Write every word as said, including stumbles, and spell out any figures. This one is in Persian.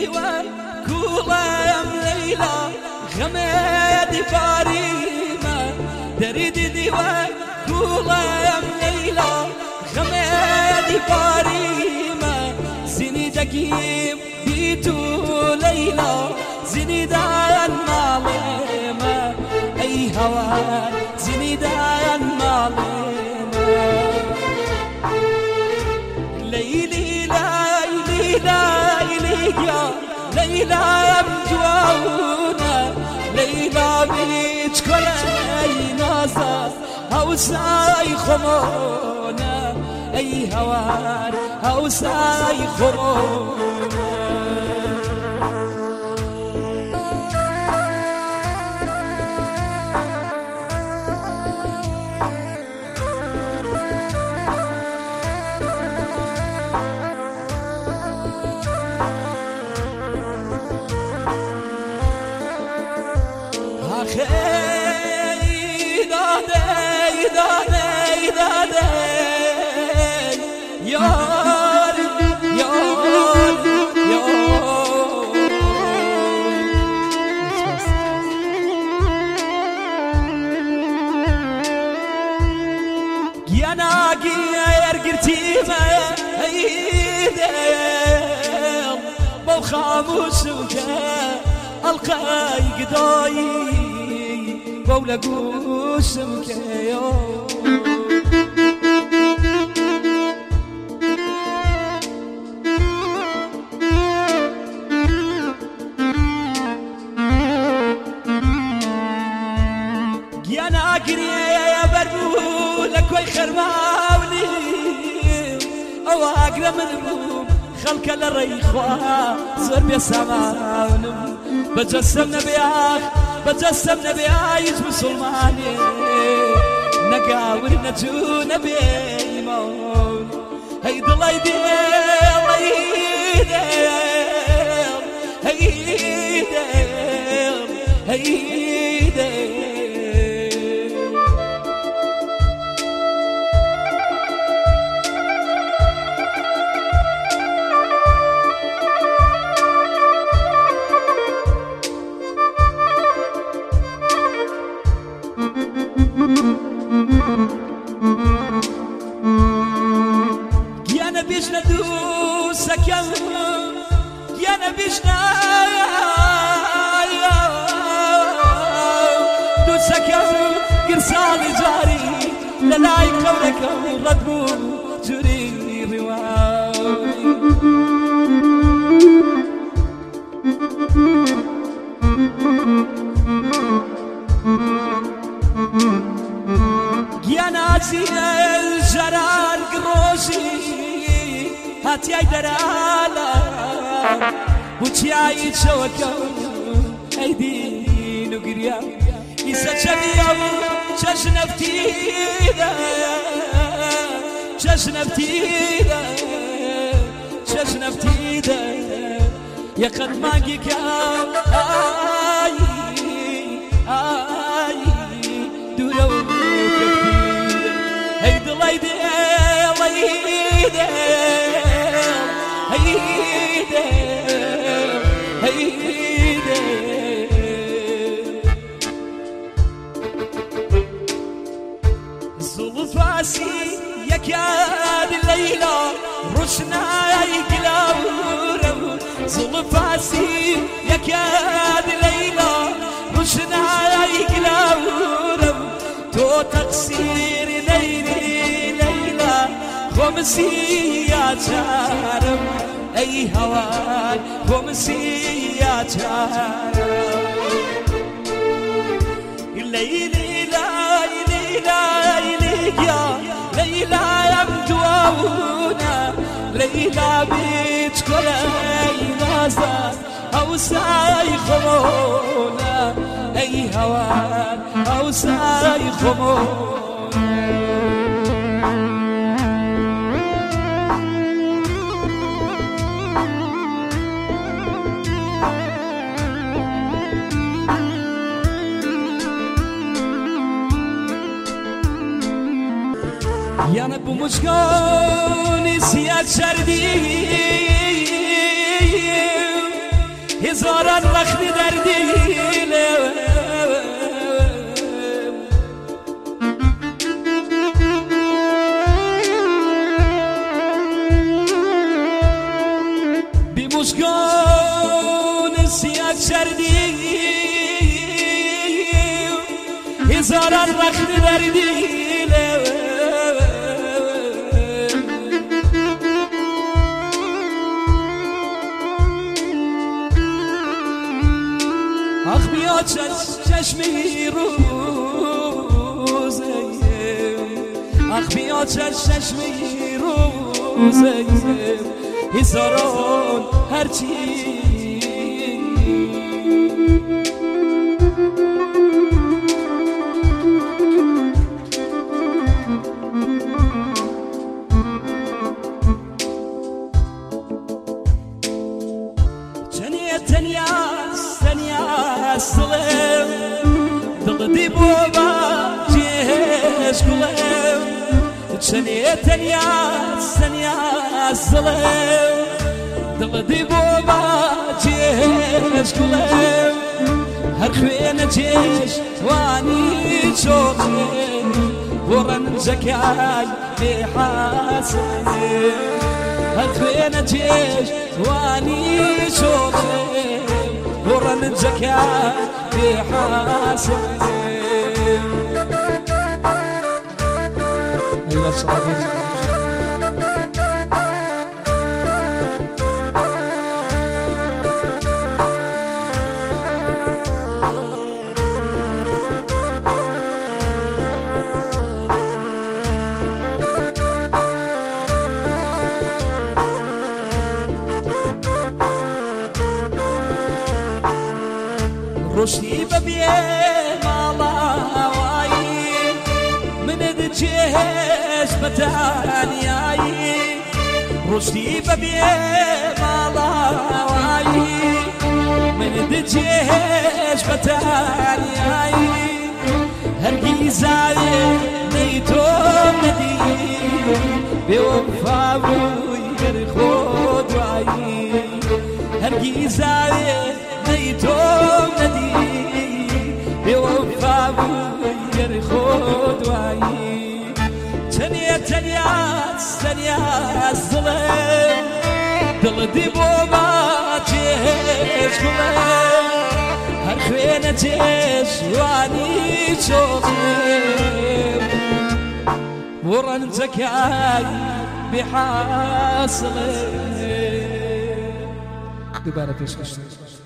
دیوە کوڵەم لەیلا غەمێدی باریمە دەریدی دیوە کوڵەم لەیلا غەمێدی باریمە زینی دەگیم بیت و لەیلا زینی دایان ماڵێمە ئەی هەوار زینی دایان ماڵێمە لەیلی لایلی لایلی گیا لەیلا ئەم جوانە لەیلا بیچ کۆلەی نازە هەوسای خۆمۆنە ئەی هەوار هەوسای خۆمۆنە خاموشك القاي قداي بولا قوسمك يوم يانا اقري يا بربو لك وي خرماوني او اقرا من البوم خلك للريخوة زور بيسامانم بجسم نبياخ بجسم نبيايز مسلماني نقاور نجو نبيمون هيد الله يديل هيديل هيديل هيديل يانا بيشنا دوسك يانا بيشنا دوسك قرصان جاري للاي كونك ردبو جري رواي يانا زين الجرار قروشي هاتي اي درالا وشي اي شوكو ايدي نقريا يسا شبيعو ششنا فتيدا ششنا فتيدا ششنا فتيدا يا قد ماقيك اي اي دورو كفتيدا هيد الله يديل الله يديل هيديل هيديل زلفاسي يا كاد الليلة رشنا يقلاورو زلفاسي يا كاد الليلة رشنا يقلاورو تو تقصير ليلي ليلى خمسي يا جارم اي هوار خمسي يا جارم ليلي ليلي ليلي يا ليلى يا مدوونا ليلى بيت كلي نازا هوساي خمونا اي هوار هوساي خمونا Yanıp muşkoni siyah çerdiyim هزاران رخنی در دیلم بی مشکان سیاه چردی هزاران رخنی در دیلم آخ بیا چشمی روزه آخ بیا چشمی روزه هزاران هرچی تنياس تنياس ظلم ضغدي بوبا جيش كلهم تشني تنياس تنياس ظلم ضغدي بوبا جيش كلهم هرخوين جيش واني شوقي ورن زكاي بحاسن هرخوين جيش واني شوقي ورن زكاة بحاسن ايوه صعبين رشدي ببيه مالا وايي من الجيش بتانياي رشدي ببيه مالا وايي من الجيش بتانياي هرقي زايد نيتوم ندي بوفا وير خود وايي هرقي زايد نيتوم ندي بوفا وير خود وايي تنيا تنيا تنيا الظلم دلدي بوما جيش كلهم هرخوين جيش واني شوقي ورن زكاي بحاصل دوباره پیش کشید